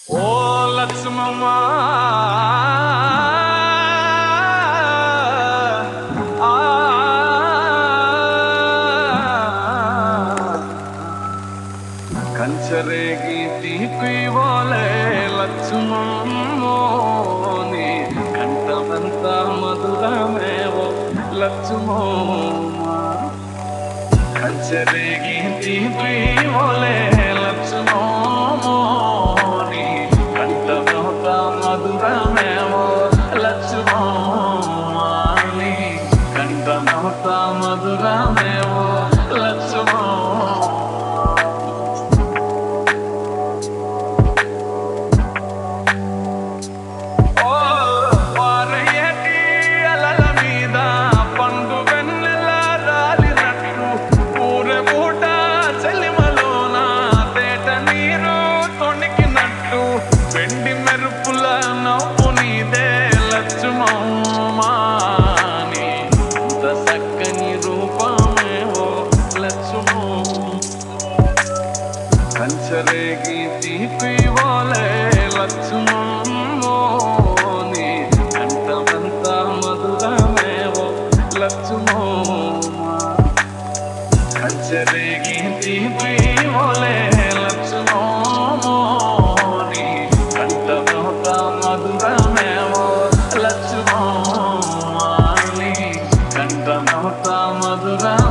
ఓ లక్ష్మమ్మ కంచరేగి తీపి వోలే లక్ష్మమ్మోని కంఠమంత మధురమేవో లక్ష్మమ్మ కంచరేగి తీపి వోలే లక్ష్మమ్మోని కంఠమంత మధురమేవో లక్ష్మమ్మని కంఠమంత మధురమేవో లక్ష్మమ్మ వెండి మెరుపుల నవ్వు నీదే లక్ష్మమ్మాని అంత చక్కని రూపమేవో లక్ష్మమ్మ కంచరేగి తీపి వోలే లక్ష్మమ్మోని కంఠమంత మధురమేవో లక్ష్మమ్మ కంచరేగి తీపి వోలే లక్ష్మమ్మోని కంఠమంత మధురమేవో లక్ష్మమ్మని కంఠమంత మధుర